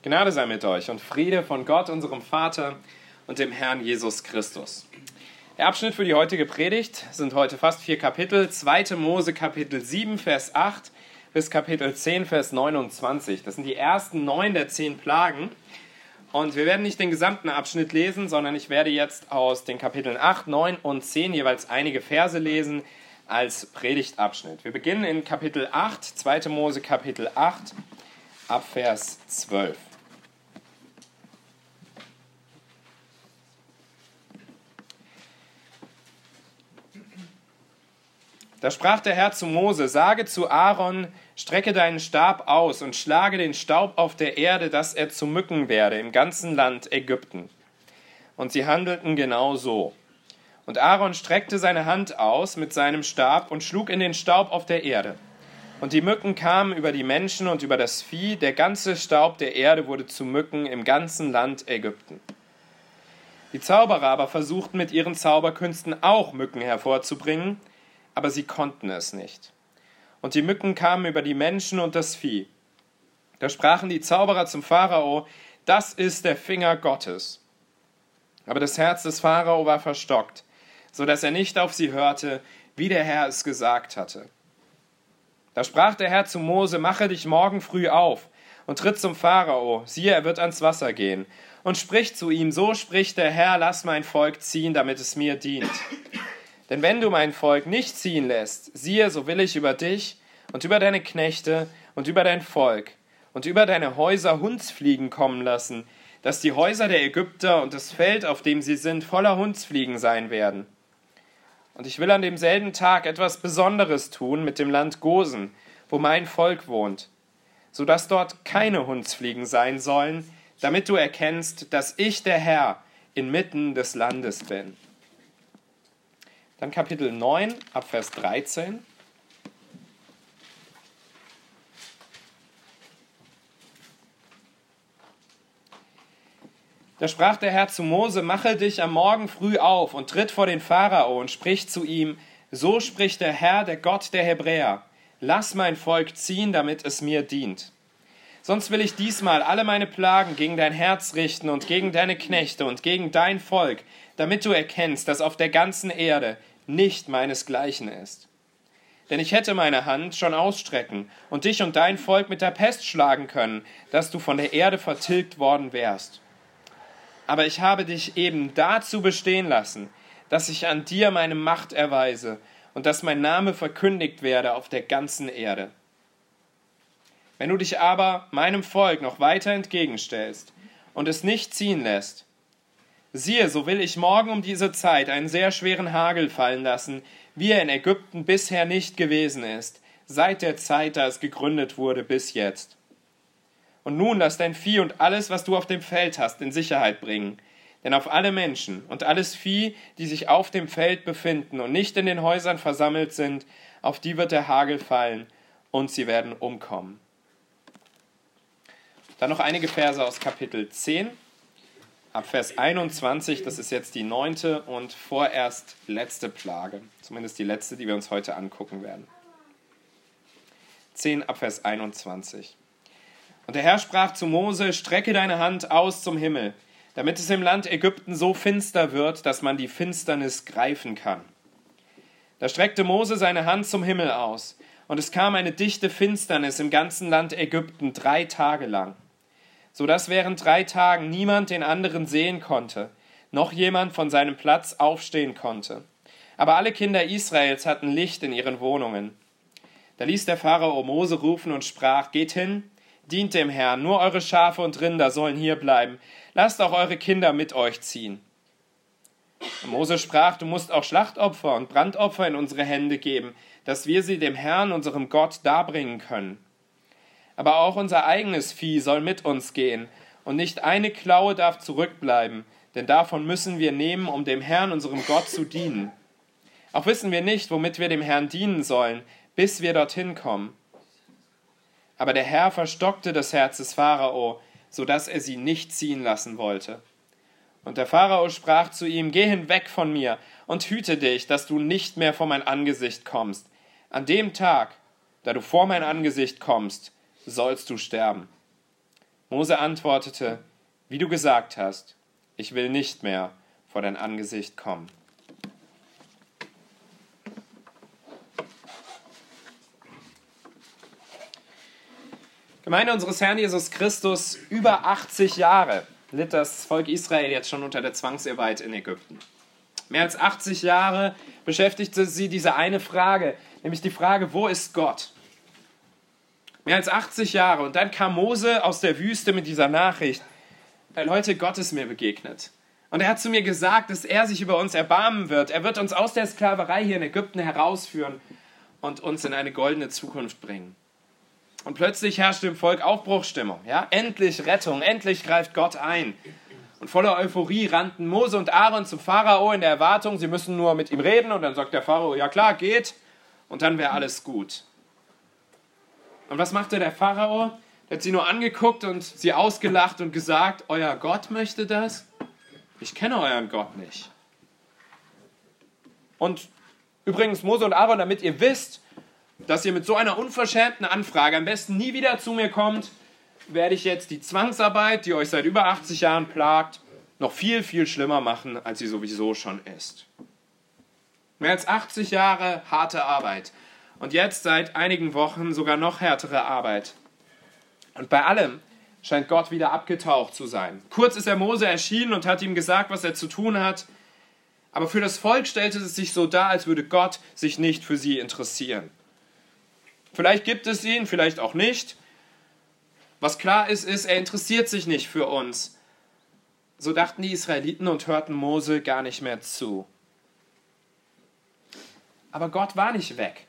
Gnade sei mit euch und Friede von Gott, unserem Vater und dem Herrn Jesus Christus. Der Abschnitt für die heutige Predigt sind heute fast 4 Kapitel. 2. Mose Kapitel 7, Vers 8 bis Kapitel 10, Vers 29. Das sind die ersten 9 der 10 Plagen. Und wir werden nicht den gesamten Abschnitt lesen, sondern ich werde jetzt aus den Kapiteln 8, 9 und 10 jeweils einige Verse lesen als Predigtabschnitt. Wir beginnen in Kapitel 8, 2. Mose Kapitel 8, ab Vers 12. Da sprach der Herr zu Mose: Sage zu Aaron, strecke deinen Stab aus und schlage den Staub auf der Erde, dass er zu Mücken werde im ganzen Land Ägypten. Und sie handelten genau so. Und Aaron streckte seine Hand aus mit seinem Stab und schlug in den Staub auf der Erde. Und die Mücken kamen über die Menschen und über das Vieh, der ganze Staub der Erde wurde zu Mücken im ganzen Land Ägypten. Die Zauberer aber versuchten mit ihren Zauberkünsten auch Mücken hervorzubringen, aber sie konnten es nicht. Und die Mücken kamen über die Menschen und das Vieh. Da sprachen die Zauberer zum Pharao: Das ist der Finger Gottes. Aber das Herz des Pharao war verstockt, so dass er nicht auf sie hörte, wie der Herr es gesagt hatte. Da sprach der Herr zu Mose: Mache dich morgen früh auf und tritt zum Pharao, siehe, er wird ans Wasser gehen, und sprich zu ihm: So spricht der Herr, lass mein Volk ziehen, damit es mir dient. Denn wenn du mein Volk nicht ziehen lässt, siehe, so will ich über dich und über deine Knechte und über dein Volk und über deine Häuser Hundsfliegen kommen lassen, dass die Häuser der Ägypter und das Feld, auf dem sie sind, voller Hundsfliegen sein werden. Und ich will an demselben Tag etwas Besonderes tun mit dem Land Gosen, wo mein Volk wohnt, so dass dort keine Hundsfliegen sein sollen, damit du erkennst, dass ich der Herr inmitten des Landes bin. Dann Kapitel 9, ab Vers 13. Da sprach der Herr zu Mose: Mache dich am Morgen früh auf und tritt vor den Pharao und sprich zu ihm: So spricht der Herr, der Gott der Hebräer: Lass mein Volk ziehen, damit es mir dient. Sonst will ich diesmal alle meine Plagen gegen dein Herz richten und gegen deine Knechte und gegen dein Volk, damit du erkennst, dass auf der ganzen Erde nicht meinesgleichen ist. Denn ich hätte meine Hand schon ausstrecken und dich und dein Volk mit der Pest schlagen können, dass du von der Erde vertilgt worden wärst. Aber ich habe dich eben dazu bestehen lassen, dass ich an dir meine Macht erweise und dass mein Name verkündigt werde auf der ganzen Erde. Wenn du dich aber meinem Volk noch weiter entgegenstellst und es nicht ziehen lässt, siehe, so will ich morgen um diese Zeit einen sehr schweren Hagel fallen lassen, wie er in Ägypten bisher nicht gewesen ist, seit der Zeit, da es gegründet wurde, bis jetzt. Und nun lass dein Vieh und alles, was du auf dem Feld hast, in Sicherheit bringen. Denn auf alle Menschen und alles Vieh, die sich auf dem Feld befinden und nicht in den Häusern versammelt sind, auf die wird der Hagel fallen und sie werden umkommen. Dann noch einige Verse aus Kapitel 10. Ab Vers 21, das ist jetzt die 9. und vorerst letzte Plage. Zumindest die letzte, die wir uns heute angucken werden. 10 ab Vers 21. Und der Herr sprach zu Mose: Strecke deine Hand aus zum Himmel, damit es im Land Ägypten so finster wird, dass man die Finsternis greifen kann. Da streckte Mose seine Hand zum Himmel aus, und es kam eine dichte Finsternis im ganzen Land Ägypten 3 Tage lang, so dass während 3 Tagen niemand den anderen sehen konnte, noch jemand von seinem Platz aufstehen konnte. Aber alle Kinder Israels hatten Licht in ihren Wohnungen. Da ließ der Pharao Mose rufen und sprach: Geht hin, dient dem Herrn, nur eure Schafe und Rinder sollen hier bleiben, lasst auch eure Kinder mit euch ziehen. Und Mose sprach: Du musst auch Schlachtopfer und Brandopfer in unsere Hände geben, dass wir sie dem Herrn, unserem Gott, darbringen können. Aber auch unser eigenes Vieh soll mit uns gehen, und nicht eine Klaue darf zurückbleiben, denn davon müssen wir nehmen, um dem Herrn, unserem Gott, zu dienen. Auch wissen wir nicht, womit wir dem Herrn dienen sollen, bis wir dorthin kommen. Aber der Herr verstockte das Herz des Pharao, so dass er sie nicht ziehen lassen wollte. Und der Pharao sprach zu ihm: Geh hinweg von mir und hüte dich, dass du nicht mehr vor mein Angesicht kommst. An dem Tag, da du vor mein Angesicht kommst, sollst du sterben. Mose antwortete, wie du gesagt hast, ich will nicht mehr vor dein Angesicht kommen. Gemeinde unseres Herrn Jesus Christus, über 80 Jahre litt das Volk Israel jetzt schon unter der Zwangsarbeit in Ägypten. Mehr als 80 Jahre beschäftigte sie diese eine Frage, nämlich die Frage, wo ist Gott? Mehr als 80 Jahre. Und dann kam Mose aus der Wüste mit dieser Nachricht, Leute, Gott ist mir begegnet. Und er hat zu mir gesagt, dass er sich über uns erbarmen wird. Er wird uns aus der Sklaverei hier in Ägypten herausführen und uns in eine goldene Zukunft bringen. Und plötzlich herrschte im Volk Aufbruchsstimmung. Ja? Endlich Rettung, endlich greift Gott ein. Und voller Euphorie rannten Mose und Aaron zum Pharao in der Erwartung, sie müssen nur mit ihm reden. Und dann sagt der Pharao, ja klar, geht. Und dann wäre alles gut. Und was machte der Pharao? Der hat sie nur angeguckt und sie ausgelacht und gesagt, euer Gott möchte das? Ich kenne euren Gott nicht. Und übrigens, Mose und Aaron, damit ihr wisst, dass ihr mit so einer unverschämten Anfrage am besten nie wieder zu mir kommt, werde ich jetzt die Zwangsarbeit, die euch seit über 80 Jahren plagt, noch viel, viel schlimmer machen, als sie sowieso schon ist. Mehr als 80 Jahre harte Arbeit. Und jetzt seit einigen Wochen sogar noch härtere Arbeit. Und bei allem scheint Gott wieder abgetaucht zu sein. Kurz ist er Mose erschienen und hat ihm gesagt, was er zu tun hat. Aber für das Volk stellte es sich so dar, als würde Gott sich nicht für sie interessieren. Vielleicht gibt es ihn, vielleicht auch nicht. Was klar ist, er interessiert sich nicht für uns. So dachten die Israeliten und hörten Mose gar nicht mehr zu. Aber Gott war nicht weg.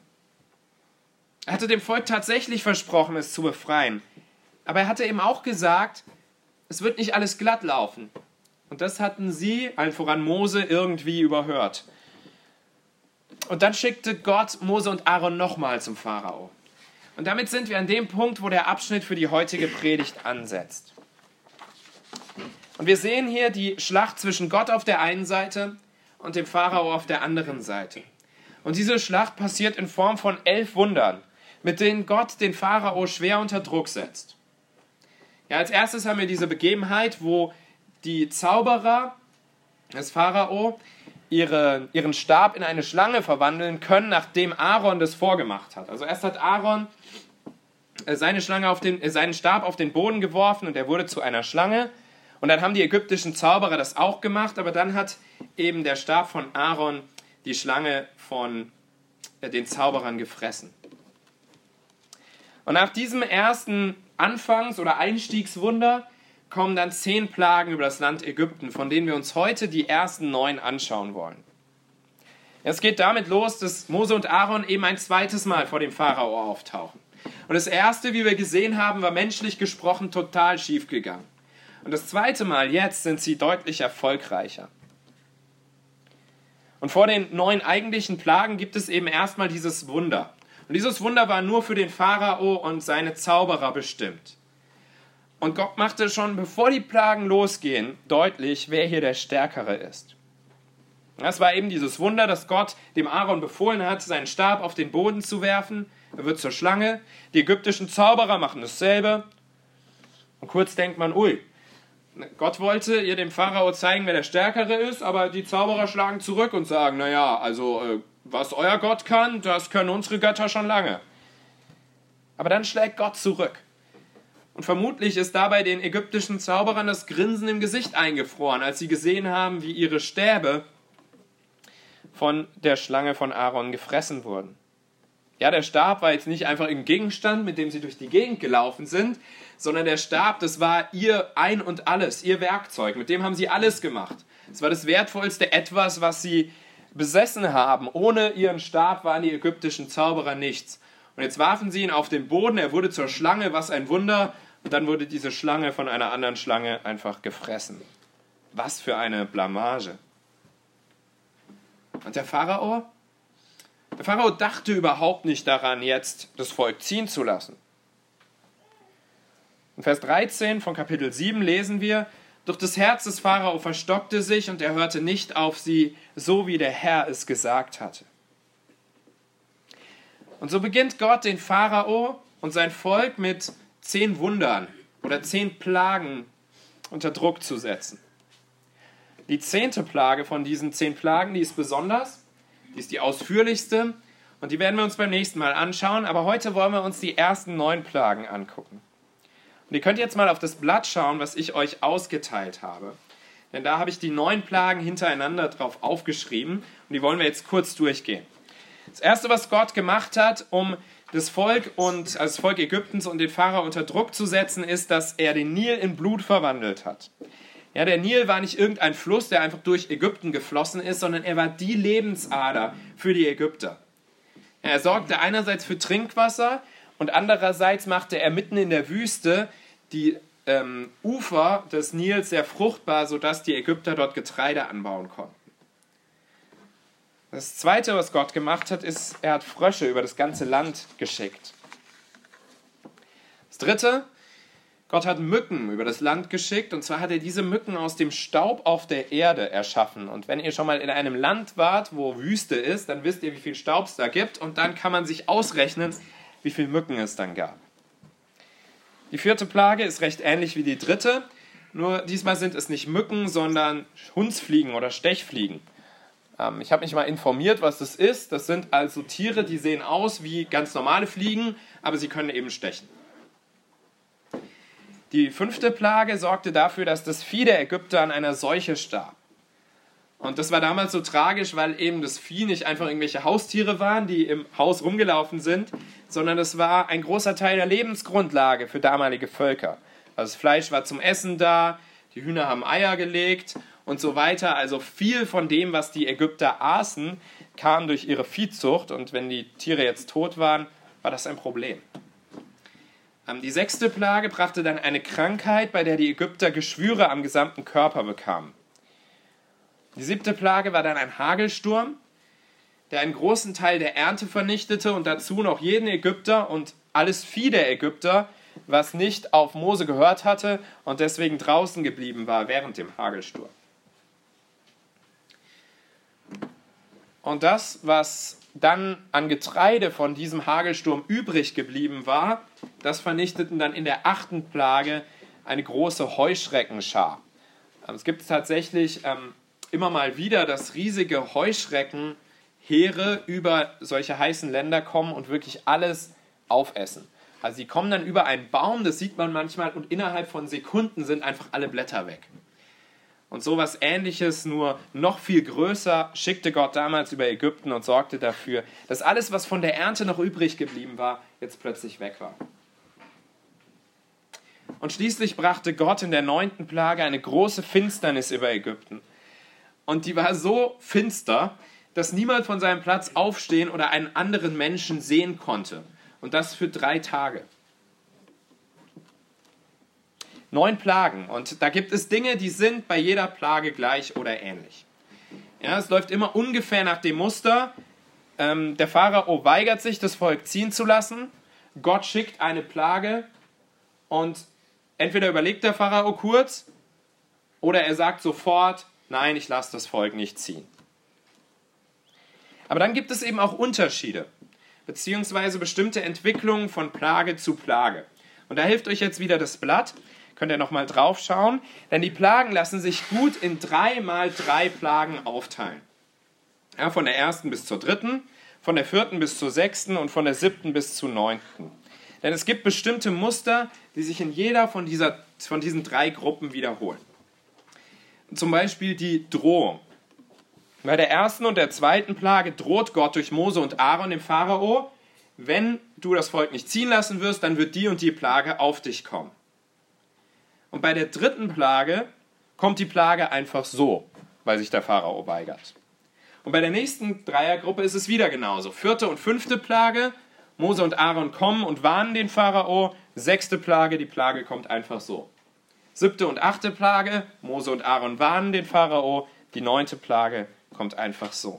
Er hatte dem Volk tatsächlich versprochen, es zu befreien. Aber er hatte eben auch gesagt, es wird nicht alles glatt laufen. Und das hatten sie, allen voran Mose, irgendwie überhört. Und dann schickte Gott Mose und Aaron nochmal zum Pharao. Und damit sind wir an dem Punkt, wo der Abschnitt für die heutige Predigt ansetzt. Und wir sehen hier die Schlacht zwischen Gott auf der einen Seite und dem Pharao auf der anderen Seite. Und diese Schlacht passiert in Form von 11 Wundern, mit denen Gott den Pharao schwer unter Druck setzt. Ja, als erstes haben wir diese Begebenheit, wo die Zauberer des Pharao ihren Stab in eine Schlange verwandeln können, nachdem Aaron das vorgemacht hat. Also erst hat Aaron seinen Stab auf den Boden geworfen und er wurde zu einer Schlange. Und dann haben die ägyptischen Zauberer das auch gemacht, aber dann hat eben der Stab von Aaron die Schlange von den Zauberern gefressen. Und nach diesem ersten Anfangs- oder Einstiegswunder kommen dann 10 Plagen über das Land Ägypten, von denen wir uns heute die ersten 9 anschauen wollen. Es geht damit los, dass Mose und Aaron eben ein zweites Mal vor dem Pharao auftauchen. Und das erste, wie wir gesehen haben, war menschlich gesprochen total schief gegangen. Und das zweite Mal, jetzt sind sie deutlich erfolgreicher. Und vor den 9 eigentlichen Plagen gibt es eben erstmal dieses Wunder. Und dieses Wunder war nur für den Pharao und seine Zauberer bestimmt. Und Gott machte schon, bevor die Plagen losgehen, deutlich, wer hier der Stärkere ist. Das war eben dieses Wunder, dass Gott dem Aaron befohlen hat, seinen Stab auf den Boden zu werfen. Er wird zur Schlange. Die ägyptischen Zauberer machen dasselbe. Und kurz denkt man, ui, Gott wollte ihr dem Pharao zeigen, wer der Stärkere ist, aber die Zauberer schlagen zurück und sagen, naja, also was euer Gott kann, das können unsere Götter schon lange. Aber dann schlägt Gott zurück. Und vermutlich ist dabei den ägyptischen Zauberern das Grinsen im Gesicht eingefroren, als sie gesehen haben, wie ihre Stäbe von der Schlange von Aaron gefressen wurden. Ja, der Stab war jetzt nicht einfach ein Gegenstand, mit dem sie durch die Gegend gelaufen sind, sondern der Stab, das war ihr Ein und Alles, ihr Werkzeug. Mit dem haben sie alles gemacht. Es war das wertvollste Etwas, was sie besessen haben. Ohne ihren Stab waren die ägyptischen Zauberer nichts. Und jetzt warfen sie ihn auf den Boden, er wurde zur Schlange, was ein Wunder. Und dann wurde diese Schlange von einer anderen Schlange einfach gefressen. Was für eine Blamage. Und der Pharao dachte überhaupt nicht daran, jetzt das Volk ziehen zu lassen. In Vers 13 von Kapitel 7 lesen wir, doch das Herz des Pharao verstockte sich und er hörte nicht auf sie, so wie der Herr es gesagt hatte. Und so beginnt Gott den Pharao und sein Volk mit 10 Wundern oder 10 Plagen unter Druck zu setzen. Die 10. Plage von diesen 10 Plagen, die ist besonders, die ist die ausführlichste und die werden wir uns beim nächsten Mal anschauen, aber heute wollen wir uns die ersten 9 Plagen angucken. Und ihr könnt jetzt mal auf das Blatt schauen, was ich euch ausgeteilt habe. Denn da habe ich die 9 Plagen hintereinander drauf aufgeschrieben und die wollen wir jetzt kurz durchgehen. Das erste, was Gott gemacht hat, um das Volk Ägyptens und den Pharao unter Druck zu setzen, ist, dass er den Nil in Blut verwandelt hat. Ja, der Nil war nicht irgendein Fluss, der einfach durch Ägypten geflossen ist, sondern er war die Lebensader für die Ägypter. Er sorgte einerseits für Trinkwasser und andererseits machte er mitten in der Wüste die Ufer des Nils sehr fruchtbar, sodass die Ägypter dort Getreide anbauen konnten. Das Zweite, was Gott gemacht hat, ist, er hat Frösche über das ganze Land geschickt. Das Dritte, Gott hat Mücken über das Land geschickt, und zwar hat er diese Mücken aus dem Staub auf der Erde erschaffen. Und wenn ihr schon mal in einem Land wart, wo Wüste ist, dann wisst ihr, wie viel Staub es da gibt, und dann kann man sich ausrechnen, wie viele Mücken es dann gab. Die 4. Plage ist recht ähnlich wie die 3., nur diesmal sind es nicht Mücken, sondern Hundsfliegen oder Stechfliegen. Ich habe mich mal informiert, was das ist. Das sind also Tiere, die sehen aus wie ganz normale Fliegen, aber sie können eben stechen. Die 5. Plage sorgte dafür, dass das Vieh der Ägypter an einer Seuche starb. Und das war damals so tragisch, weil eben das Vieh nicht einfach irgendwelche Haustiere waren, die im Haus rumgelaufen sind, sondern es war ein großer Teil der Lebensgrundlage für damalige Völker. Also das Fleisch war zum Essen da, die Hühner haben Eier gelegt und so weiter. Also viel von dem, was die Ägypter aßen, kam durch ihre Viehzucht, und wenn die Tiere jetzt tot waren, war das ein Problem. Die 6. Plage brachte dann eine Krankheit, bei der die Ägypter Geschwüre am gesamten Körper bekamen. Die 7. Plage war dann ein Hagelsturm, der einen großen Teil der Ernte vernichtete und dazu noch jeden Ägypter und alles Vieh der Ägypter, was nicht auf Mose gehört hatte und deswegen draußen geblieben war während dem Hagelsturm. Und das, was dann an Getreide von diesem Hagelsturm übrig geblieben war, das vernichteten dann in der 8. Plage eine große Heuschreckenschar. Es gibt tatsächlich immer mal wieder, dass riesige Heuschreckenheere über solche heißen Länder kommen und wirklich alles aufessen. Also sie kommen dann über einen Baum, das sieht man manchmal, und innerhalb von Sekunden sind einfach alle Blätter weg. Und sowas Ähnliches, nur noch viel größer, schickte Gott damals über Ägypten und sorgte dafür, dass alles, was von der Ernte noch übrig geblieben war, jetzt plötzlich weg war. Und schließlich brachte Gott in der 9. Plage eine große Finsternis über Ägypten. Und die war so finster, dass niemand von seinem Platz aufstehen oder einen anderen Menschen sehen konnte. Und das für 3 Tage. 9 Plagen. Und da gibt es Dinge, die sind bei jeder Plage gleich oder ähnlich. Ja, es läuft immer ungefähr nach dem Muster. Der Pharao weigert sich, das Volk ziehen zu lassen. Gott schickt eine Plage und entweder überlegt der Pharao kurz oder er sagt sofort, nein, ich lasse das Volk nicht ziehen. Aber dann gibt es eben auch Unterschiede, beziehungsweise bestimmte Entwicklungen von Plage zu Plage. Und da hilft euch jetzt wieder das Blatt. Könnt ihr nochmal drauf schauen, denn die Plagen lassen sich gut in 3 mal 3 Plagen aufteilen. Ja, von der 1. bis zur 3., von der 4. bis zur 6. und von der 7. bis zur 9. Denn es gibt bestimmte Muster, die sich in jeder von diesen 3 Gruppen wiederholen. Zum Beispiel die Drohung. Bei der 1. und der 2. Plage droht Gott durch Mose und Aaron dem Pharao, wenn du das Volk nicht ziehen lassen wirst, dann wird die und die Plage auf dich kommen. Und bei der 3. Plage kommt die Plage einfach so, weil sich der Pharao weigert. Und bei der nächsten Dreiergruppe ist es wieder genauso. 4. und 5. Plage, Mose und Aaron kommen und warnen den Pharao. 6. Plage, die Plage kommt einfach so. 7. und 8. Plage, Mose und Aaron warnen den Pharao. Die 9. Plage kommt einfach so.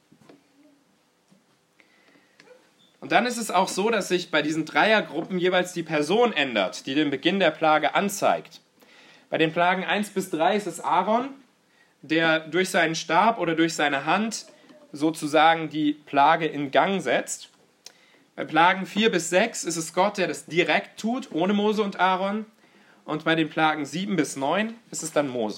Und dann ist es auch so, dass sich bei diesen Dreiergruppen jeweils die Person ändert, die den Beginn der Plage anzeigt. Bei den Plagen 1 bis 3 ist es Aaron, der durch seinen Stab oder durch seine Hand sozusagen die Plage in Gang setzt. Bei Plagen 4 bis 6 ist es Gott, der das direkt tut, ohne Mose und Aaron. und bei den Plagen 7 bis 9 ist es dann Mose.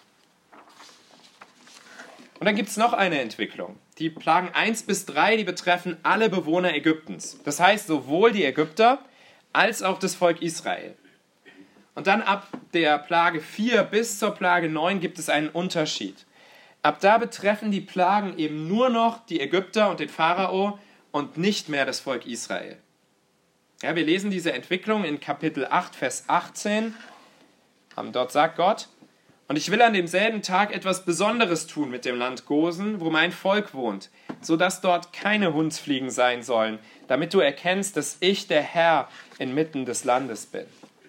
Und dann gibt es noch eine Entwicklung. Die Plagen 1 bis 3, die betreffen alle Bewohner Ägyptens. Das heißt sowohl die Ägypter als auch das Volk Israel. Und dann ab der Plage 4 bis zur Plage 9 gibt es einen Unterschied. Ab da betreffen die Plagen eben nur noch die Ägypter und den Pharao und nicht mehr das Volk Israel. Ja, wir lesen diese Entwicklung in Kapitel 8, Vers 18. Dort sagt Gott: Und ich will an demselben Tag etwas Besonderes tun mit dem Land Gosen, wo mein Volk wohnt, sodass dort keine Hundsfliegen sein sollen, damit du erkennst, dass ich der Herr inmitten des Landes bin.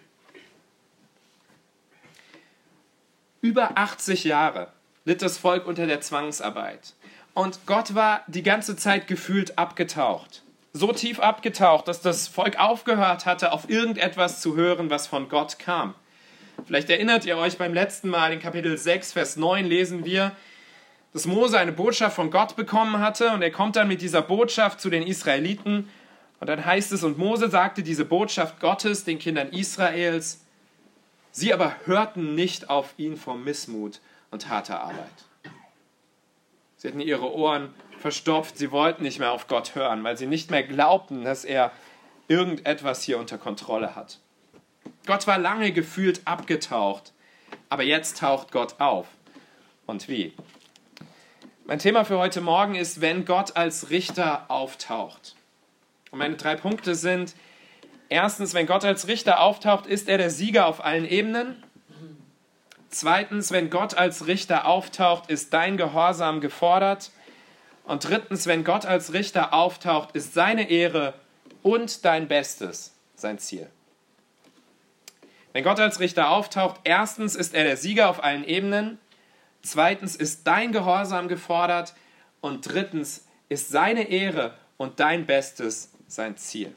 Über 80 Jahre litt das Volk unter der Zwangsarbeit. Und Gott war die ganze Zeit gefühlt abgetaucht. So tief abgetaucht, dass das Volk aufgehört hatte, auf irgendetwas zu hören, was von Gott kam. Vielleicht erinnert ihr euch, beim letzten Mal in Kapitel 6, Vers 9 lesen wir, dass Mose eine Botschaft von Gott bekommen hatte und er kommt dann mit dieser Botschaft zu den Israeliten und dann heißt es, und Mose sagte diese Botschaft Gottes den Kindern Israels, sie aber hörten nicht auf ihn vor Missmut und harter Arbeit. Sie hatten ihre Ohren verstopft, sie wollten nicht mehr auf Gott hören, weil sie nicht mehr glaubten, dass er irgendetwas hier unter Kontrolle hat. Gott war lange gefühlt abgetaucht, aber jetzt taucht Gott auf. Und wie? Mein Thema für heute Morgen ist, wenn Gott als Richter auftaucht. Und meine 3 Punkte sind: Erstens, wenn Gott als Richter auftaucht, ist er der Sieger auf allen Ebenen. Zweitens, wenn Gott als Richter auftaucht, ist dein Gehorsam gefordert. Und drittens, wenn Gott als Richter auftaucht, ist seine Ehre und dein Bestes sein Ziel. Wenn Gott als Richter auftaucht, erstens ist er der Sieger auf allen Ebenen, zweitens ist dein Gehorsam gefordert und drittens ist seine Ehre und dein Bestes sein Ziel.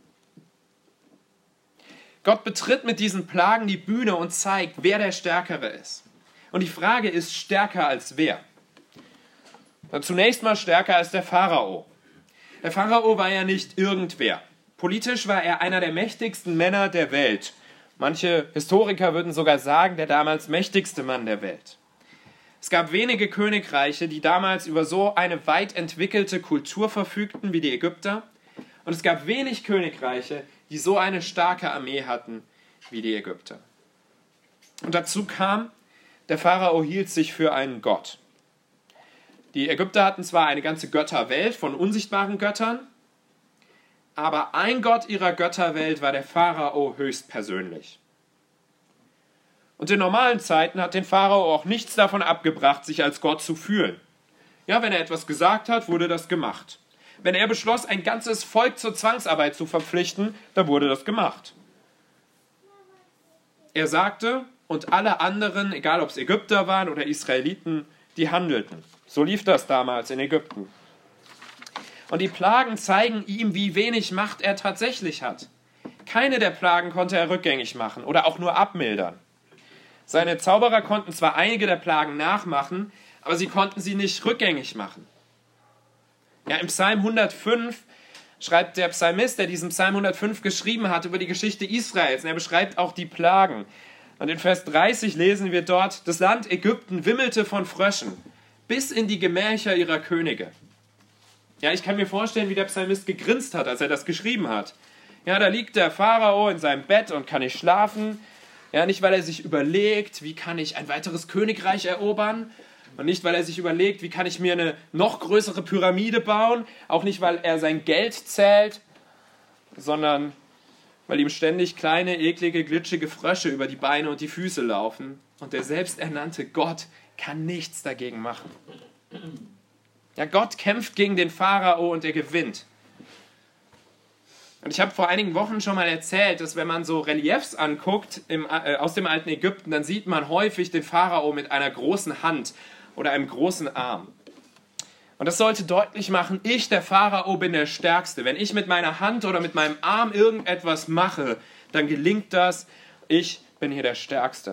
Gott betritt mit diesen Plagen die Bühne und zeigt, wer der Stärkere ist. Und die Frage ist, stärker als wer? Zunächst mal stärker als der Pharao. Der Pharao war ja nicht irgendwer. Politisch war er einer der mächtigsten Männer der Welt. Manche Historiker würden sogar sagen, der damals mächtigste Mann der Welt. Es gab wenige Königreiche, die damals über so eine weit entwickelte Kultur verfügten wie die Ägypter. Und es gab wenig Königreiche, die so eine starke Armee hatten wie die Ägypter. Und dazu kam, der Pharao hielt sich für einen Gott. Die Ägypter hatten zwar eine ganze Götterwelt von unsichtbaren Göttern, aber ein Gott ihrer Götterwelt war der Pharao höchstpersönlich. Und in normalen Zeiten hat den Pharao auch nichts davon abgebracht, sich als Gott zu fühlen. Ja, wenn er etwas gesagt hat, wurde das gemacht. Wenn er beschloss, ein ganzes Volk zur Zwangsarbeit zu verpflichten, dann wurde das gemacht. Er sagte, und alle anderen, egal ob es Ägypter waren oder Israeliten, die handelten. So lief das damals in Ägypten. Und die Plagen zeigen ihm, wie wenig Macht er tatsächlich hat. Keine der Plagen konnte er rückgängig machen oder auch nur abmildern. Seine Zauberer konnten zwar einige der Plagen nachmachen, aber sie konnten sie nicht rückgängig machen. Ja, im Psalm 105 schreibt der Psalmist, der diesen Psalm 105 geschrieben hat, über die Geschichte Israels. Und er beschreibt auch die Plagen. Und in Vers 30 lesen wir dort, das Land Ägypten wimmelte von Fröschen, bis in die Gemächer ihrer Könige. Ja, ich kann mir vorstellen, wie der Psalmist gegrinst hat, als er das geschrieben hat. Ja, da liegt der Pharao in seinem Bett und kann nicht schlafen. Ja, nicht, weil er sich überlegt, wie kann ich ein weiteres Königreich erobern. Und nicht, weil er sich überlegt, wie kann ich mir eine noch größere Pyramide bauen. Auch nicht, weil er sein Geld zählt, sondern weil ihm ständig kleine, eklige, glitschige Frösche über die Beine und die Füße laufen. Und der selbsternannte Gott kann nichts dagegen machen. Ja, Gott kämpft gegen den Pharao und er gewinnt. Und ich habe vor einigen Wochen schon mal erzählt, dass wenn man so Reliefs anguckt aus dem alten Ägypten, dann sieht man häufig den Pharao mit einer großen Hand oder einem großen Arm. Und das sollte deutlich machen, ich, der Pharao, bin der Stärkste. Wenn ich mit meiner Hand oder mit meinem Arm irgendetwas mache, dann gelingt das. Ich bin hier der Stärkste.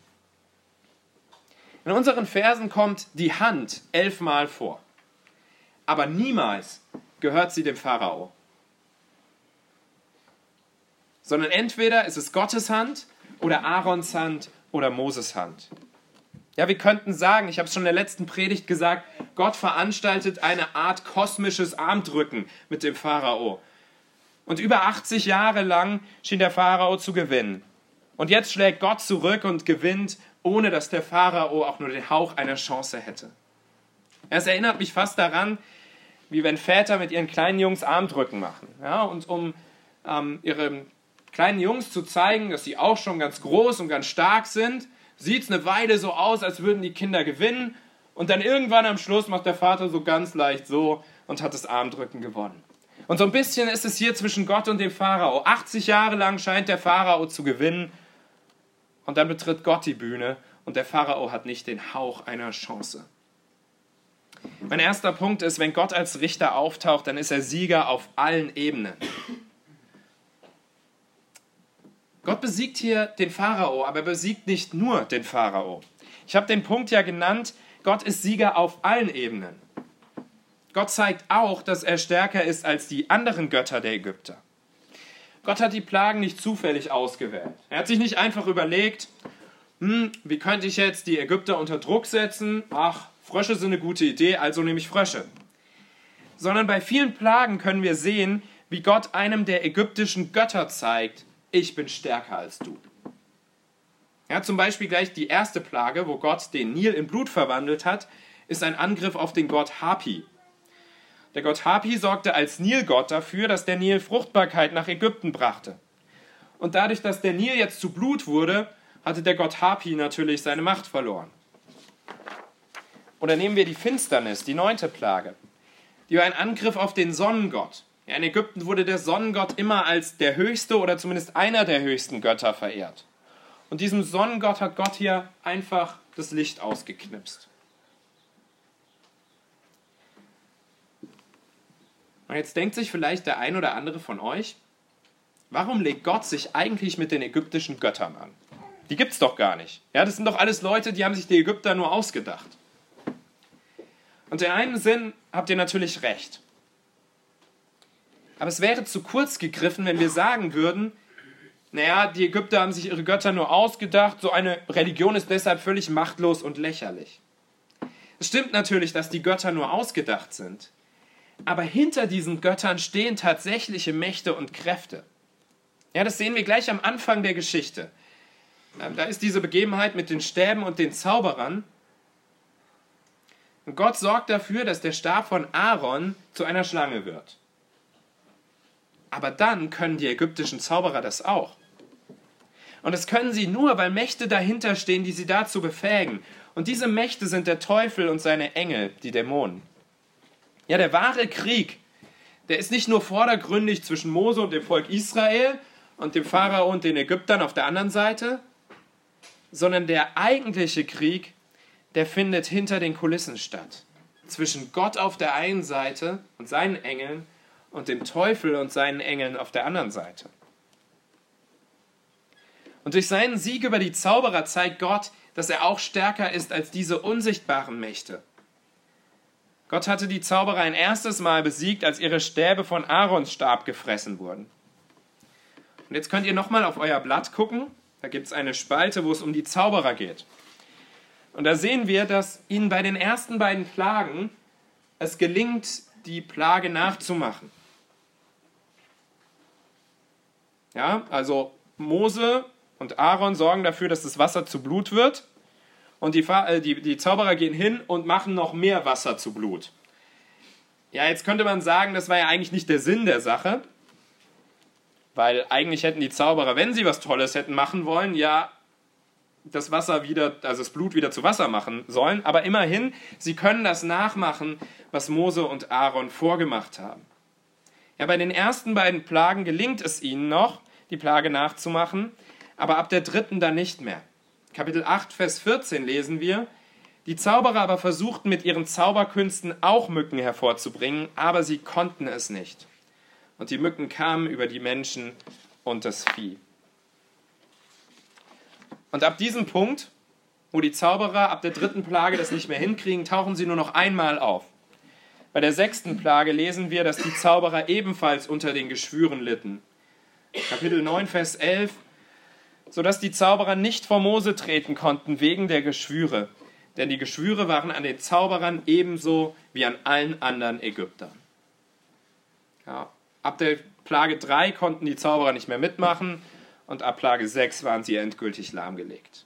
In unseren Versen kommt die Hand 11 Mal vor. Aber niemals gehört sie dem Pharao. Sondern entweder ist es Gottes Hand oder Aarons Hand oder Moses Hand. Ja, wir könnten sagen, ich habe es schon in der letzten Predigt gesagt, Gott veranstaltet eine Art kosmisches Armdrücken mit dem Pharao. Und über 80 Jahre lang schien der Pharao zu gewinnen. Und jetzt schlägt Gott zurück und gewinnt, ohne dass der Pharao auch nur den Hauch einer Chance hätte. Es erinnert mich fast daran, wie wenn Väter mit ihren kleinen Jungs Armdrücken machen. Ja, und um ihren kleinen Jungs zu zeigen, dass sie auch schon ganz groß und ganz stark sind, sieht es eine Weile so aus, als würden die Kinder gewinnen. Und dann irgendwann am Schluss macht der Vater so ganz leicht so und hat das Armdrücken gewonnen. Und so ein bisschen ist es hier zwischen Gott und dem Pharao. 80 Jahre lang scheint der Pharao zu gewinnen. Und dann betritt Gott die Bühne und der Pharao hat nicht den Hauch einer Chance. Mein erster Punkt ist, wenn Gott als Richter auftaucht, dann ist er Sieger auf allen Ebenen. Gott besiegt hier den Pharao, aber er besiegt nicht nur den Pharao. Ich habe den Punkt ja genannt, Gott ist Sieger auf allen Ebenen. Gott zeigt auch, dass er stärker ist als die anderen Götter der Ägypter. Gott hat die Plagen nicht zufällig ausgewählt. Er hat sich nicht einfach überlegt, wie könnte ich jetzt die Ägypter unter Druck setzen? Ach, Frösche sind eine gute Idee, also nehme ich Frösche. Sondern bei vielen Plagen können wir sehen, wie Gott einem der ägyptischen Götter zeigt, ich bin stärker als du. Ja, zum Beispiel gleich die erste Plage, wo Gott den Nil in Blut verwandelt hat, ist ein Angriff auf den Gott Hapi. Der Gott Hapi sorgte als Nilgott dafür, dass der Nil Fruchtbarkeit nach Ägypten brachte. Und dadurch, dass der Nil jetzt zu Blut wurde, hatte der Gott Hapi natürlich seine Macht verloren. Oder nehmen wir die Finsternis, die 9. Plage. Die war ein Angriff auf den Sonnengott. Ja, in Ägypten wurde der Sonnengott immer als der höchste oder zumindest einer der höchsten Götter verehrt. Und diesem Sonnengott hat Gott hier einfach das Licht ausgeknipst. Und jetzt denkt sich vielleicht der ein oder andere von euch, warum legt Gott sich eigentlich mit den ägyptischen Göttern an? Die gibt's doch gar nicht. Ja, das sind doch alles Leute, die haben sich die Ägypter nur ausgedacht. Und in einem Sinn habt ihr natürlich recht. Aber es wäre zu kurz gegriffen, wenn wir sagen würden, naja, die Ägypter haben sich ihre Götter nur ausgedacht, so eine Religion ist deshalb völlig machtlos und lächerlich. Es stimmt natürlich, dass die Götter nur ausgedacht sind, aber hinter diesen Göttern stehen tatsächliche Mächte und Kräfte. Ja, das sehen wir gleich am Anfang der Geschichte. Da ist diese Begebenheit mit den Stäben und den Zauberern. Und Gott sorgt dafür, dass der Stab von Aaron zu einer Schlange wird. Aber dann können die ägyptischen Zauberer das auch. Und das können sie nur, weil Mächte dahinter stehen, die sie dazu befähigen. Und diese Mächte sind der Teufel und seine Engel, die Dämonen. Ja, der wahre Krieg, der ist nicht nur vordergründig zwischen Mose und dem Volk Israel und dem Pharao und den Ägyptern auf der anderen Seite, sondern der eigentliche Krieg, der findet hinter den Kulissen statt. Zwischen Gott auf der einen Seite und seinen Engeln und dem Teufel und seinen Engeln auf der anderen Seite. Und durch seinen Sieg über die Zauberer zeigt Gott, dass er auch stärker ist als diese unsichtbaren Mächte. Gott hatte die Zauberer ein erstes Mal besiegt, als ihre Stäbe von Aarons Stab gefressen wurden. Und jetzt könnt ihr nochmal auf euer Blatt gucken. Da gibt es eine Spalte, wo es um die Zauberer geht. Und da sehen wir, dass ihnen bei den ersten beiden Plagen es gelingt, die Plage nachzumachen. Ja, also Mose und Aaron sorgen dafür, dass das Wasser zu Blut wird. Und die Zauberer gehen hin und machen noch mehr Wasser zu Blut. Ja, jetzt könnte man sagen, das war ja eigentlich nicht der Sinn der Sache. Weil eigentlich hätten die Zauberer, wenn sie was Tolles hätten machen wollen, ja das Wasser wieder, also das Blut wieder zu Wasser machen sollen. Aber immerhin, sie können das nachmachen, was Mose und Aaron vorgemacht haben. Ja, bei den ersten beiden Plagen gelingt es ihnen noch, die Plage nachzumachen, aber ab der 3. dann nicht mehr. Kapitel 8, Vers 14 lesen wir, die Zauberer aber versuchten mit ihren Zauberkünsten auch Mücken hervorzubringen, aber sie konnten es nicht. Und die Mücken kamen über die Menschen und das Vieh. Und ab diesem Punkt, wo die Zauberer ab der 3. Plage das nicht mehr hinkriegen, tauchen sie nur noch einmal auf. Bei der 6. Plage lesen wir, dass die Zauberer ebenfalls unter den Geschwüren litten. Kapitel 9, Vers 11, sodass die Zauberer nicht vor Mose treten konnten wegen der Geschwüre. Denn die Geschwüre waren an den Zauberern ebenso wie an allen anderen Ägyptern. Ja, ab der Plage 3 konnten die Zauberer nicht mehr mitmachen und ab Plage 6 waren sie endgültig lahmgelegt.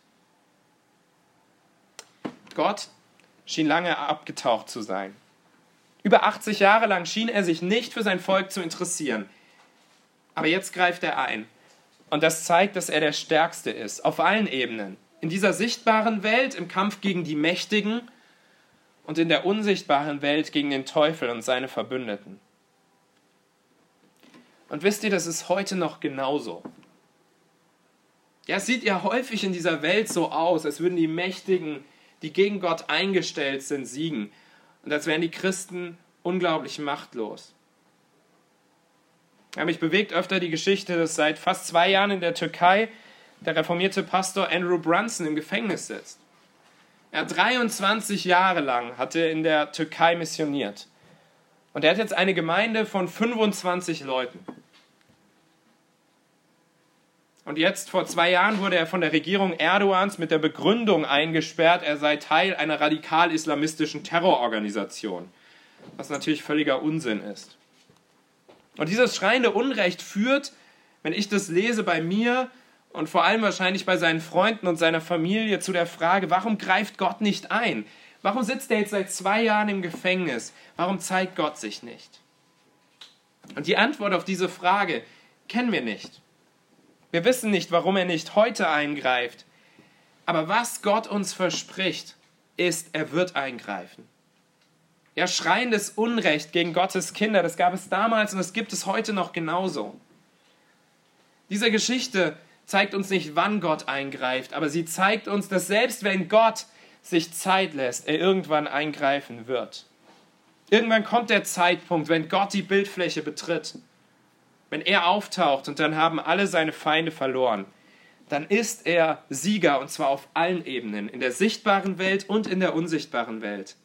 Gott schien lange abgetaucht zu sein. Über 80 Jahre lang schien er sich nicht für sein Volk zu interessieren. Aber jetzt greift er ein. Und das zeigt, dass er der Stärkste ist, auf allen Ebenen. In dieser sichtbaren Welt, im Kampf gegen die Mächtigen und in der unsichtbaren Welt gegen den Teufel und seine Verbündeten. Und wisst ihr, das ist heute noch genauso. Ja, es sieht ja häufig in dieser Welt so aus, als würden die Mächtigen, die gegen Gott eingestellt sind, siegen. Und als wären die Christen unglaublich machtlos. Ja, mich bewegt öfter die Geschichte, dass seit fast 2 Jahren in der Türkei der reformierte Pastor Andrew Brunson im Gefängnis sitzt. 23 Jahre lang hat er in der Türkei missioniert. Und er hat jetzt eine Gemeinde von 25 Leuten. Und jetzt, vor 2 Jahren, wurde er von der Regierung Erdogans mit der Begründung eingesperrt, er sei Teil einer radikal-islamistischen Terrororganisation. Was natürlich völliger Unsinn ist. Und dieses schreiende Unrecht führt, wenn ich das lese, bei mir und vor allem wahrscheinlich bei seinen Freunden und seiner Familie zu der Frage, warum greift Gott nicht ein? Warum sitzt er jetzt seit 2 Jahren im Gefängnis? Warum zeigt Gott sich nicht? Und die Antwort auf diese Frage kennen wir nicht. Wir wissen nicht, warum er nicht heute eingreift. Aber was Gott uns verspricht, ist, er wird eingreifen. Ja, schreiendes Unrecht gegen Gottes Kinder, das gab es damals und das gibt es heute noch genauso. Diese Geschichte zeigt uns nicht, wann Gott eingreift, aber sie zeigt uns, dass selbst wenn Gott sich Zeit lässt, er irgendwann eingreifen wird. Irgendwann kommt der Zeitpunkt, wenn Gott die Bildfläche betritt, wenn er auftaucht und dann haben alle seine Feinde verloren, dann ist er Sieger und zwar auf allen Ebenen, in der sichtbaren Welt und in der unsichtbaren Welt.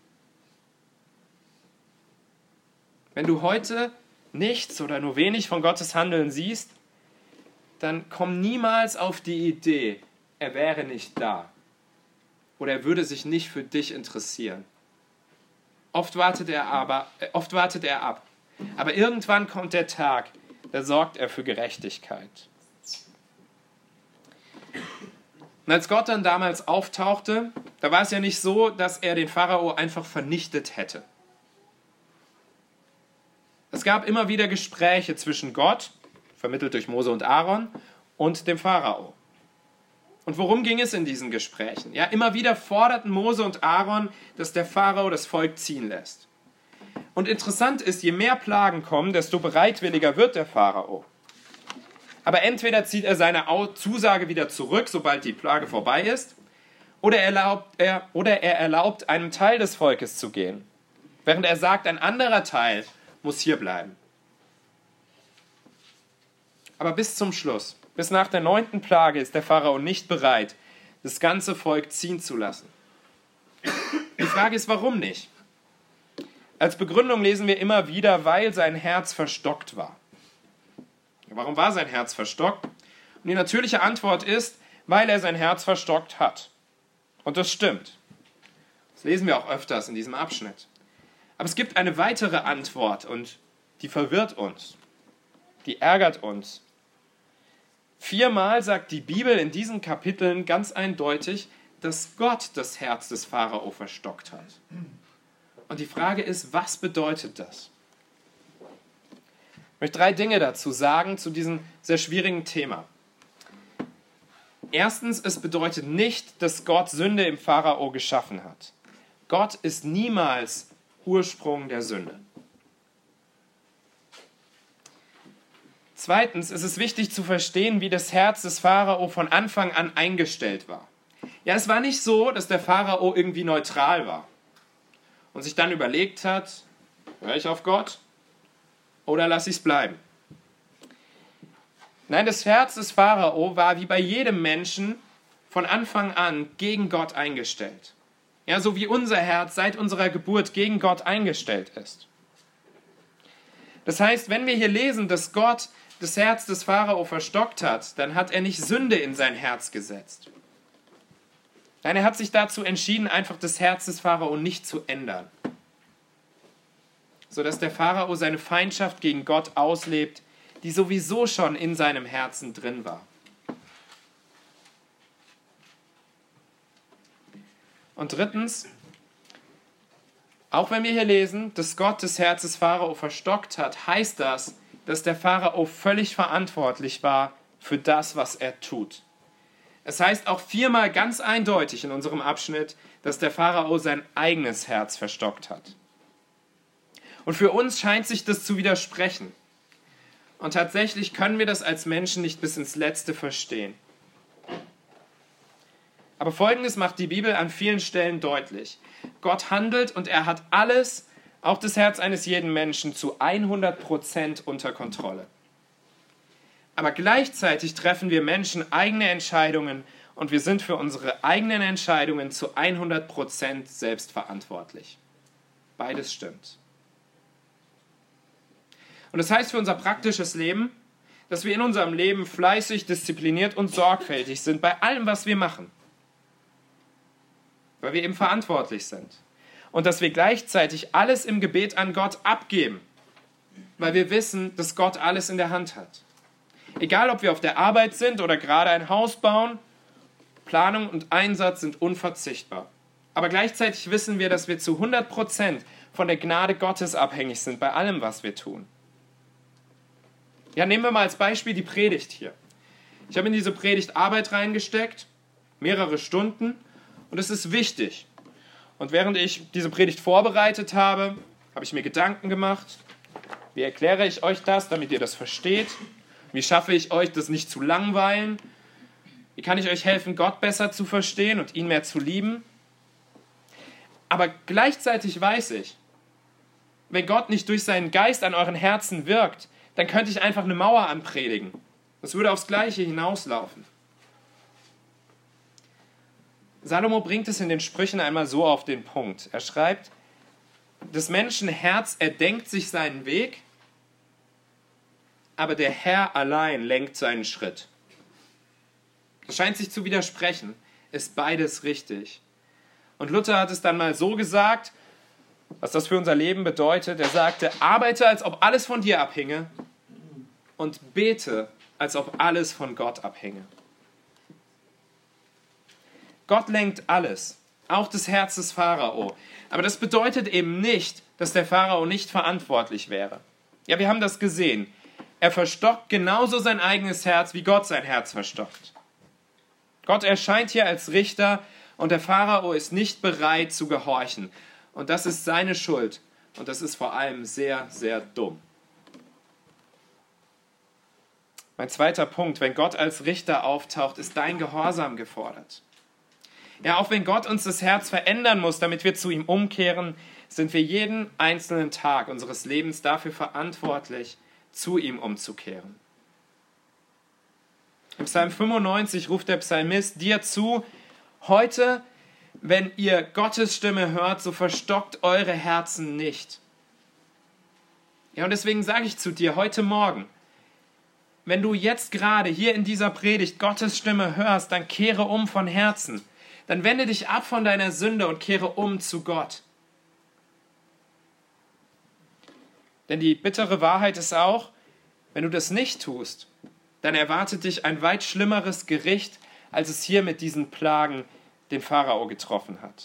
Wenn du heute nichts oder nur wenig von Gottes Handeln siehst, dann komm niemals auf die Idee, er wäre nicht da oder er würde sich nicht für dich interessieren. Oft wartet er ab. Aber irgendwann kommt der Tag, da sorgt er für Gerechtigkeit. Und als Gott dann damals auftauchte, da war es ja nicht so, dass er den Pharao einfach vernichtet hätte. Es gab immer wieder Gespräche zwischen Gott, vermittelt durch Mose und Aaron, und dem Pharao. Und worum ging es in diesen Gesprächen? Ja, immer wieder forderten Mose und Aaron, dass der Pharao das Volk ziehen lässt. Und interessant ist, je mehr Plagen kommen, desto bereitwilliger wird der Pharao. Aber entweder zieht er seine Zusage wieder zurück, sobald die Plage vorbei ist, oder er erlaubt einem Teil des Volkes zu gehen, während er sagt, ein anderer Teil muss hier bleiben. Aber bis zum Schluss, bis nach der 9. Plage ist der Pharao nicht bereit, das ganze Volk ziehen zu lassen. Die Frage ist, warum nicht? Als Begründung lesen wir immer wieder, weil sein Herz verstockt war. Warum war sein Herz verstockt? Und die natürliche Antwort ist, weil er sein Herz verstockt hat. Und das stimmt. Das lesen wir auch öfters in diesem Abschnitt. Aber es gibt eine weitere Antwort und die verwirrt uns. Die ärgert uns. 4-mal sagt die Bibel in diesen Kapiteln ganz eindeutig, dass Gott das Herz des Pharao verstockt hat. Und die Frage ist, was bedeutet das? Ich möchte 3 Dinge dazu sagen, zu diesem sehr schwierigen Thema. Erstens, es bedeutet nicht, dass Gott Sünde im Pharao geschaffen hat. Gott ist niemals Ursprung der Sünde. Zweitens, es ist wichtig zu verstehen, wie das Herz des Pharao von Anfang an eingestellt war. Ja, es war nicht so, dass der Pharao irgendwie neutral war und sich dann überlegt hat, höre ich auf Gott oder lasse ich es bleiben? Nein, das Herz des Pharao war wie bei jedem Menschen von Anfang an gegen Gott eingestellt. Ja, so wie unser Herz seit unserer Geburt gegen Gott eingestellt ist. Das heißt, wenn wir hier lesen, dass Gott das Herz des Pharao verstockt hat, dann hat er nicht Sünde in sein Herz gesetzt. Nein, er hat sich dazu entschieden, einfach das Herz des Pharao nicht zu ändern, sodass der Pharao seine Feindschaft gegen Gott auslebt, die sowieso schon in seinem Herzen drin war. Und drittens, auch wenn wir hier lesen, dass Gott das Herz des Pharao verstockt hat, heißt das, dass der Pharao völlig verantwortlich war für das, was er tut. Es heißt auch 4-mal ganz eindeutig in unserem Abschnitt, dass der Pharao sein eigenes Herz verstockt hat. Und für uns scheint sich das zu widersprechen. Und tatsächlich können wir das als Menschen nicht bis ins Letzte verstehen. Aber Folgendes macht die Bibel an vielen Stellen deutlich. Gott handelt und er hat alles, auch das Herz eines jeden Menschen, zu 100% unter Kontrolle. Aber gleichzeitig treffen wir Menschen eigene Entscheidungen und wir sind für unsere eigenen Entscheidungen zu 100% selbst verantwortlich. Beides stimmt. Und das heißt für unser praktisches Leben, dass wir in unserem Leben fleißig, diszipliniert und sorgfältig sind bei allem, was wir machen. Weil wir eben verantwortlich sind. Und dass wir gleichzeitig alles im Gebet an Gott abgeben, weil wir wissen, dass Gott alles in der Hand hat. Egal, ob wir auf der Arbeit sind oder gerade ein Haus bauen, Planung und Einsatz sind unverzichtbar. Aber gleichzeitig wissen wir, dass wir zu 100% von der Gnade Gottes abhängig sind bei allem, was wir tun. Ja, nehmen wir mal als Beispiel die Predigt hier. Ich habe in diese Predigt Arbeit reingesteckt, mehrere Stunden, und es ist wichtig. Und während ich diese Predigt vorbereitet habe, habe ich mir Gedanken gemacht, wie erkläre ich euch das, damit ihr das versteht? Wie schaffe ich euch, das nicht zu langweilen? Wie kann ich euch helfen, Gott besser zu verstehen und ihn mehr zu lieben? Aber gleichzeitig weiß ich, wenn Gott nicht durch seinen Geist an euren Herzen wirkt, dann könnte ich einfach eine Mauer anpredigen. Das würde aufs Gleiche hinauslaufen. Salomo bringt es in den Sprüchen einmal so auf den Punkt. Er schreibt, des Menschen Herz erdenkt sich seinen Weg, aber der Herr allein lenkt seinen Schritt. Das scheint sich zu widersprechen, ist beides richtig. Und Luther hat es dann mal so gesagt, was das für unser Leben bedeutet. Er sagte, arbeite, als ob alles von dir abhinge und bete, als ob alles von Gott abhinge. Gott lenkt alles, auch das Herz des Pharao. Aber das bedeutet eben nicht, dass der Pharao nicht verantwortlich wäre. Ja, wir haben das gesehen. Er verstockt genauso sein eigenes Herz, wie Gott sein Herz verstockt. Gott erscheint hier als Richter und der Pharao ist nicht bereit zu gehorchen. Und das ist seine Schuld. Und das ist vor allem sehr, sehr dumm. Mein zweiter Punkt, wenn Gott als Richter auftaucht, ist dein Gehorsam gefordert. Ja, auch wenn Gott uns das Herz verändern muss, damit wir zu ihm umkehren, sind wir jeden einzelnen Tag unseres Lebens dafür verantwortlich, zu ihm umzukehren. Im Psalm 95 ruft der Psalmist dir zu, heute, wenn ihr Gottes Stimme hört, so verstockt eure Herzen nicht. Ja, und deswegen sage ich zu dir heute Morgen, wenn du jetzt gerade hier in dieser Predigt Gottes Stimme hörst, dann kehre um von Herzen. Dann wende dich ab von deiner Sünde und kehre um zu Gott. Denn die bittere Wahrheit ist auch, wenn du das nicht tust, dann erwartet dich ein weit schlimmeres Gericht, als es hier mit diesen Plagen den Pharao getroffen hat.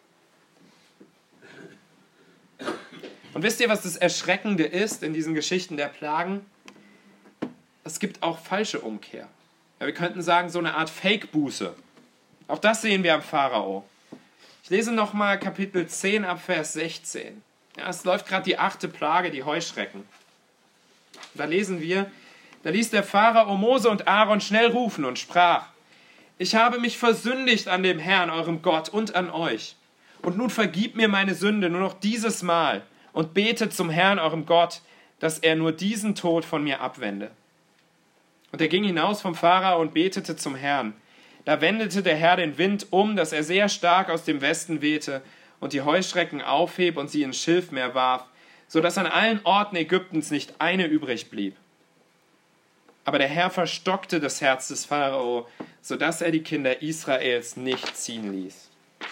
Und wisst ihr, was das Erschreckende ist in diesen Geschichten der Plagen? Es gibt auch falsche Umkehr. Ja, wir könnten sagen, so eine Art Fake-Buße. Auch das sehen wir am Pharao. Ich lese nochmal Kapitel 10 ab Vers 16. Ja, es läuft gerade die 8. Plage, die Heuschrecken. Da lesen wir, da ließ der Pharao Mose und Aaron schnell rufen und sprach, ich habe mich versündigt an dem Herrn, eurem Gott, und an euch. Und nun vergib mir meine Sünde nur noch dieses Mal und betet zum Herrn, eurem Gott, dass er nur diesen Tod von mir abwende. Und er ging hinaus vom Pharao und betete zum Herrn. Da wendete der Herr den Wind um, dass er sehr stark aus dem Westen wehte und die Heuschrecken aufheb und sie ins Schilfmeer warf, sodass an allen Orten Ägyptens nicht eine übrig blieb. Aber der Herr verstockte das Herz des Pharao, sodass er die Kinder Israels nicht ziehen ließ.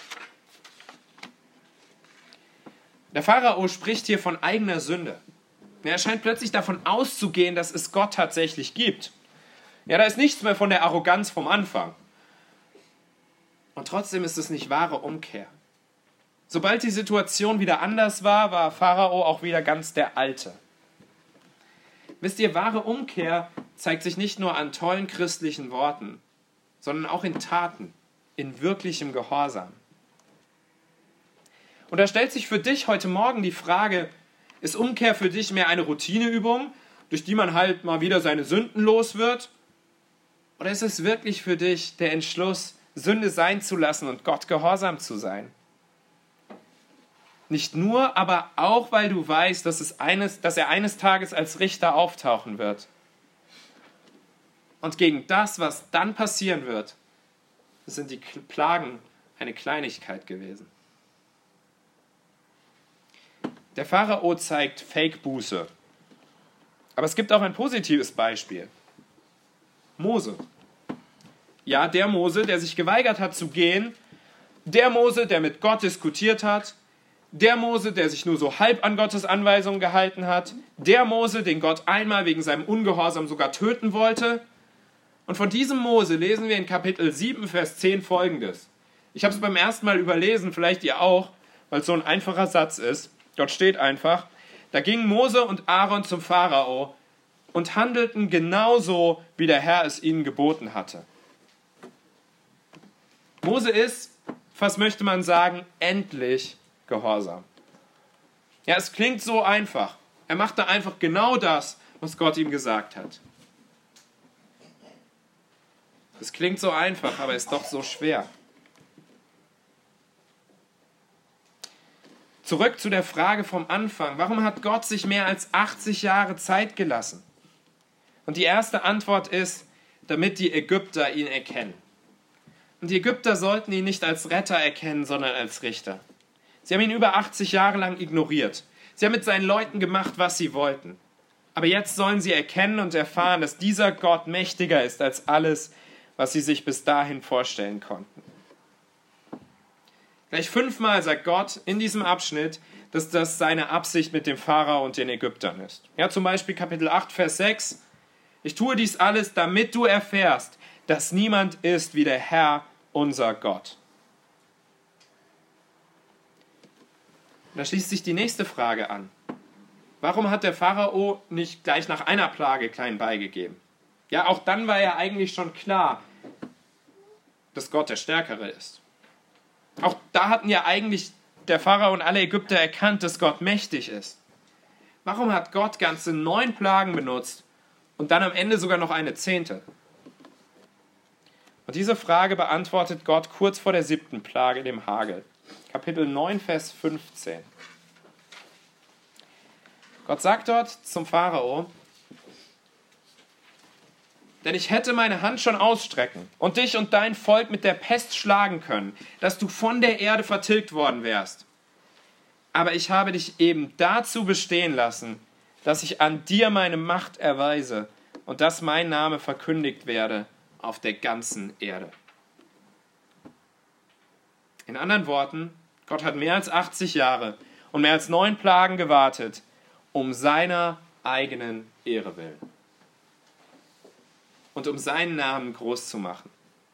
Der Pharao spricht hier von eigener Sünde. Er scheint plötzlich davon auszugehen, dass es Gott tatsächlich gibt. Ja, da ist nichts mehr von der Arroganz vom Anfang. Und trotzdem ist es nicht wahre Umkehr. Sobald die Situation wieder anders war, war Pharao auch wieder ganz der Alte. Wisst ihr, wahre Umkehr zeigt sich nicht nur an tollen christlichen Worten, sondern auch in Taten, in wirklichem Gehorsam. Und da stellt sich für dich heute Morgen die Frage, ist Umkehr für dich mehr eine Routineübung, durch die man halt mal wieder seine Sünden los wird? Oder ist es wirklich für dich der Entschluss, Sünde sein zu lassen und Gott gehorsam zu sein? Nicht nur, aber auch, weil du weißt, dass er eines Tages als Richter auftauchen wird. Und gegen das, was dann passieren wird, sind die Plagen eine Kleinigkeit gewesen. Der Pharao zeigt Fake-Buße. Aber es gibt auch ein positives Beispiel. Mose. Ja, der Mose, der sich geweigert hat zu gehen. Der Mose, der mit Gott diskutiert hat. Der Mose, der sich nur so halb an Gottes Anweisungen gehalten hat. Der Mose, den Gott einmal wegen seinem Ungehorsam sogar töten wollte. Und von diesem Mose lesen wir in Kapitel 7, Vers 10 folgendes. Ich habe es beim ersten Mal überlesen, vielleicht ihr auch, weil es so ein einfacher Satz ist. Dort steht einfach, da gingen Mose und Aaron zum Pharao und handelten genauso, wie der Herr es ihnen geboten hatte. Mose ist, fast möchte man sagen, endlich gehorsam. Ja, es klingt so einfach. Er machte einfach genau das, was Gott ihm gesagt hat. Es klingt so einfach, aber ist doch so schwer. Zurück zu der Frage vom Anfang. Warum hat Gott sich mehr als 80 Jahre Zeit gelassen? Und die erste Antwort ist, damit die Ägypter ihn erkennen. Und die Ägypter sollten ihn nicht als Retter erkennen, sondern als Richter. Sie haben ihn über 80 Jahre lang ignoriert. Sie haben mit seinen Leuten gemacht, was sie wollten. Aber jetzt sollen sie erkennen und erfahren, dass dieser Gott mächtiger ist als alles, was sie sich bis dahin vorstellen konnten. Gleich 5-mal sagt Gott in diesem Abschnitt, dass das seine Absicht mit dem Pharao und den Ägyptern ist. Ja, zum Beispiel Kapitel 8, Vers 6. Ich tue dies alles, damit du erfährst, dass niemand ist wie der Herr, unser Gott. Und da schließt sich die nächste Frage an. Warum hat der Pharao nicht gleich nach einer Plage klein beigegeben? Ja, auch dann war ja eigentlich schon klar, dass Gott der Stärkere ist. Auch da hatten ja eigentlich der Pharao und alle Ägypter erkannt, dass Gott mächtig ist. Warum hat Gott ganze 9 Plagen benutzt und dann am Ende sogar noch eine 10.? Und diese Frage beantwortet Gott kurz vor der 7. Plage, dem Hagel. Kapitel 9, Vers 15. Gott sagt dort zum Pharao, denn ich hätte meine Hand schon ausstrecken und dich und dein Volk mit der Pest schlagen können, dass du von der Erde vertilgt worden wärst. Aber ich habe dich eben dazu bestehen lassen, dass ich an dir meine Macht erweise und dass mein Name verkündigt werde auf der ganzen Erde. In anderen Worten, Gott hat mehr als 80 Jahre und mehr als 9 Plagen gewartet, um seiner eigenen Ehre willen. Und um seinen Namen groß zu machen.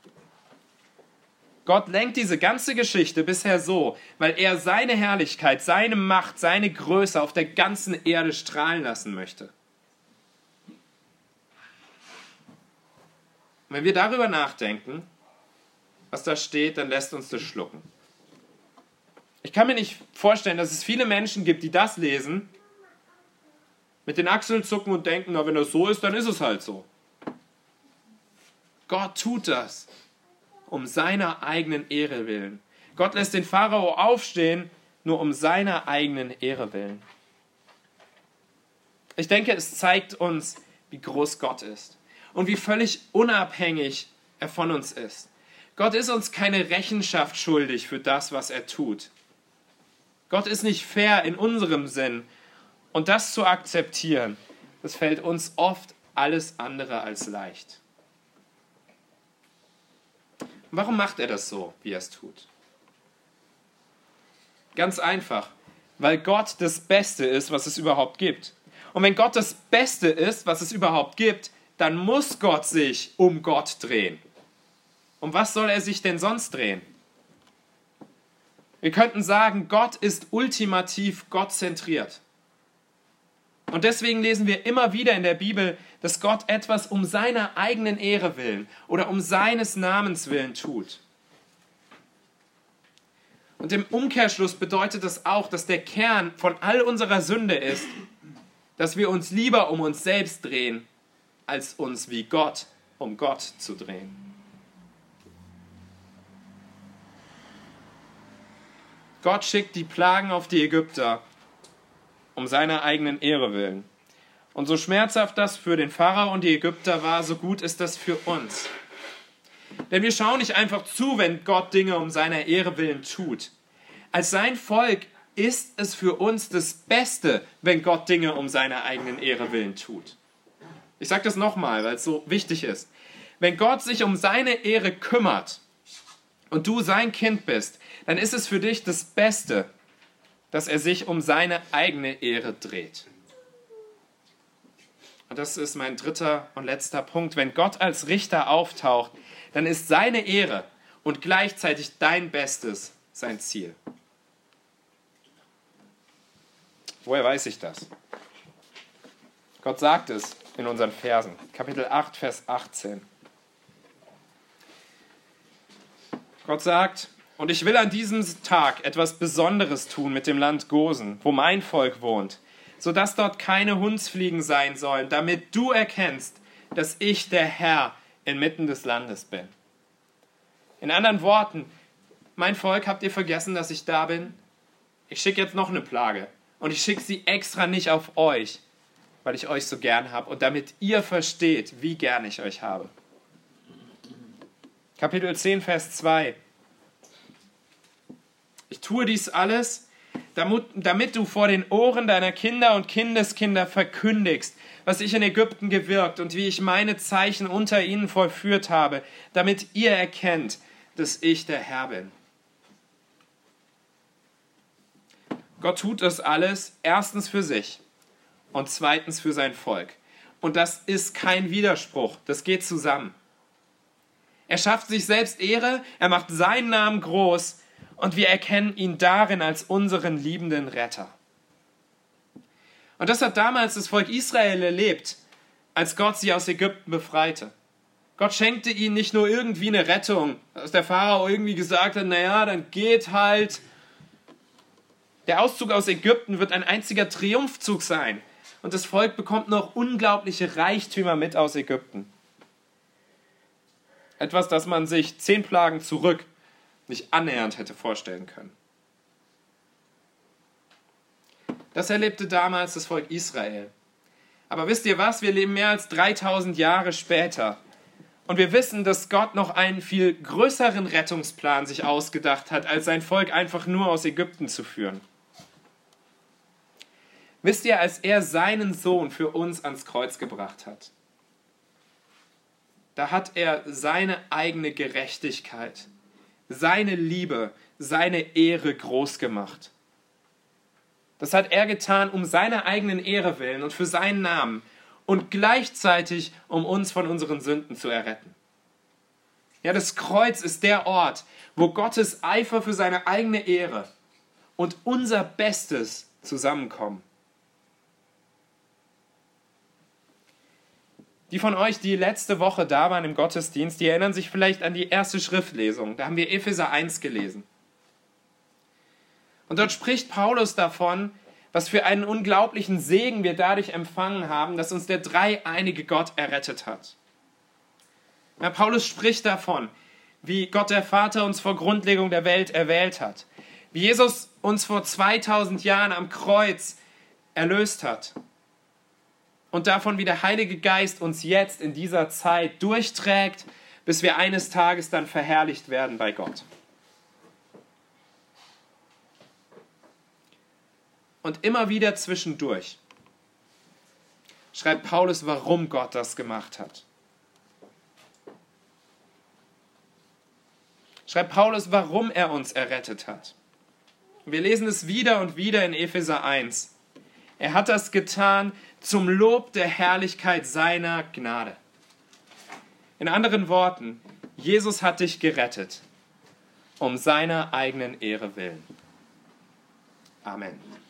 Gott lenkt diese ganze Geschichte bisher so, weil er seine Herrlichkeit, seine Macht, seine Größe auf der ganzen Erde strahlen lassen möchte. Und wenn wir darüber nachdenken, was da steht, dann lässt uns das schlucken. Ich kann mir nicht vorstellen, dass es viele Menschen gibt, die das lesen, mit den Achseln zucken und denken, na, wenn das so ist, dann ist es halt so. Gott tut das um seiner eigenen Ehre willen. Gott lässt den Pharao aufstehen, nur um seiner eigenen Ehre willen. Ich denke, es zeigt uns, wie groß Gott ist und wie völlig unabhängig er von uns ist. Gott ist uns keine Rechenschaft schuldig für das, was er tut. Gott ist nicht fair in unserem Sinn Und das zu akzeptieren, das fällt uns oft alles andere als leicht. Warum macht er das so, wie er es tut? Ganz einfach, weil Gott das Beste ist, was es überhaupt gibt. Und wenn Gott das Beste ist, was es überhaupt gibt, dann muss Gott sich um Gott drehen. Um was soll er sich denn sonst drehen? Wir könnten sagen, Gott ist ultimativ gottzentriert. Und deswegen lesen wir immer wieder in der Bibel, dass Gott etwas um seiner eigenen Ehre willen oder um seines Namens willen tut. Und im Umkehrschluss bedeutet das auch, dass der Kern von all unserer Sünde ist, dass wir uns lieber um uns selbst drehen, als uns wie Gott um Gott zu drehen. Gott schickt die Plagen auf die Ägypter, um seiner eigenen Ehre willen. Und so schmerzhaft das für den Pharao und die Ägypter war, so gut ist das für uns. Denn wir schauen nicht einfach zu, wenn Gott Dinge um seiner Ehre willen tut. Als sein Volk ist es für uns das Beste, wenn Gott Dinge um seiner eigenen Ehre willen tut. Ich sage das nochmal, weil es so wichtig ist. Wenn Gott sich um seine Ehre kümmert und du sein Kind bist, dann ist es für dich das Beste, dass er sich um seine eigene Ehre dreht. Und das ist mein dritter und letzter Punkt. Wenn Gott als Richter auftaucht, dann ist seine Ehre und gleichzeitig dein Bestes sein Ziel. Woher weiß ich das? Gott sagt es in unseren Versen. Kapitel 8, Vers 18. Gott sagt, und ich will an diesem Tag etwas Besonderes tun mit dem Land Gosen, wo mein Volk wohnt, sodass dort keine Hundsfliegen sein sollen, damit du erkennst, dass ich der Herr inmitten des Landes bin. In anderen Worten, mein Volk, habt ihr vergessen, dass ich da bin? Ich schicke jetzt noch eine Plage. Und ich schicke sie extra nicht auf euch, weil ich euch so gern habe und damit ihr versteht, wie gern ich euch habe. Kapitel 10, Vers 2. Ich tue dies alles, damit du vor den Ohren deiner Kinder und Kindeskinder verkündigst, was ich in Ägypten gewirkt und wie ich meine Zeichen unter ihnen vollführt habe, damit ihr erkennt, dass ich der Herr bin. Gott tut das alles erstens für sich und zweitens für sein Volk. Und das ist kein Widerspruch, das geht zusammen. Er schafft sich selbst Ehre, er macht seinen Namen groß und wir erkennen ihn darin als unseren liebenden Retter. Und das hat damals das Volk Israel erlebt, als Gott sie aus Ägypten befreite. Gott schenkte ihnen nicht nur irgendwie eine Rettung, dass der Pharao irgendwie gesagt hat, naja, dann geht halt. Der Auszug aus Ägypten wird ein einziger Triumphzug sein. Und das Volk bekommt noch unglaubliche Reichtümer mit aus Ägypten. Etwas, das man sich 10 Plagen zurück nicht annähernd hätte vorstellen können. Das erlebte damals das Volk Israel. Aber wisst ihr was? Wir leben mehr als 3000 Jahre später. Und wir wissen, dass Gott noch einen viel größeren Rettungsplan sich ausgedacht hat, als sein Volk einfach nur aus Ägypten zu führen. Wisst ihr, als er seinen Sohn für uns ans Kreuz gebracht hat, da hat er seine eigene Gerechtigkeit, seine Liebe, seine Ehre groß gemacht. Das hat er getan um seiner eigenen Ehre willen und für seinen Namen und gleichzeitig um uns von unseren Sünden zu erretten. Ja, das Kreuz ist der Ort, wo Gottes Eifer für seine eigene Ehre und unser Bestes zusammenkommen. Die von euch, die letzte Woche da waren im Gottesdienst, die erinnern sich vielleicht an die erste Schriftlesung. Da haben wir Epheser 1 gelesen. Und dort spricht Paulus davon, was für einen unglaublichen Segen wir dadurch empfangen haben, dass uns der dreieinige Gott errettet hat. Ja, Paulus spricht davon, wie Gott der Vater uns vor Grundlegung der Welt erwählt hat. Wie Jesus uns vor 2000 Jahren am Kreuz erlöst hat. Und davon, wie der Heilige Geist uns jetzt in dieser Zeit durchträgt, bis wir eines Tages dann verherrlicht werden bei Gott. Und immer wieder zwischendurch schreibt Paulus, warum Gott das gemacht hat. Schreibt Paulus, warum er uns errettet hat. Wir lesen es wieder und wieder in Epheser 1. Er hat das getan zum Lob der Herrlichkeit seiner Gnade. In anderen Worten, Jesus hat dich gerettet, um seiner eigenen Ehre willen. Amen.